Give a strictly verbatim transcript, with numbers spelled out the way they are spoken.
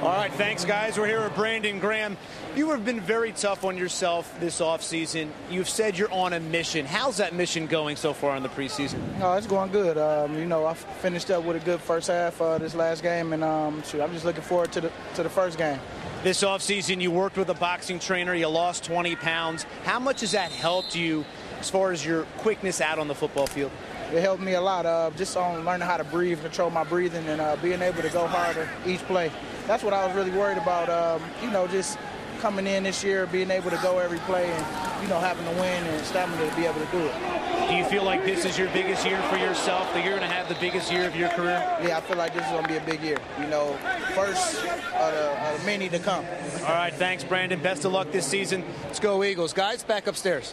All right, thanks, guys. We're here with Brandon Graham. You have been very tough on yourself this offseason. You've said you're on a mission. How's that mission going so far in the preseason? Oh, it's going good. Um, you know, I finished up with a good first half uh, this last game, and um, shoot, I'm just looking forward to the to the first game. This offseason, you worked with a boxing trainer. You lost twenty pounds. How much has that helped you as far as your quickness out on the football field? It helped me a lot, uh, just on learning how to breathe, control my breathing, and uh, being able to go harder each play. That's what I was really worried about, um, you know, just coming in this year, being able to go every play and, you know, having to win and stamina to be able to do it. Do you feel like this is your biggest year for yourself, that you're going to have the biggest year of your career? Yeah, I feel like this is going to be a big year. You know, first of the, of the many to come. All right, thanks, Brandon. Best of luck this season. Let's go Eagles. Guys, back upstairs.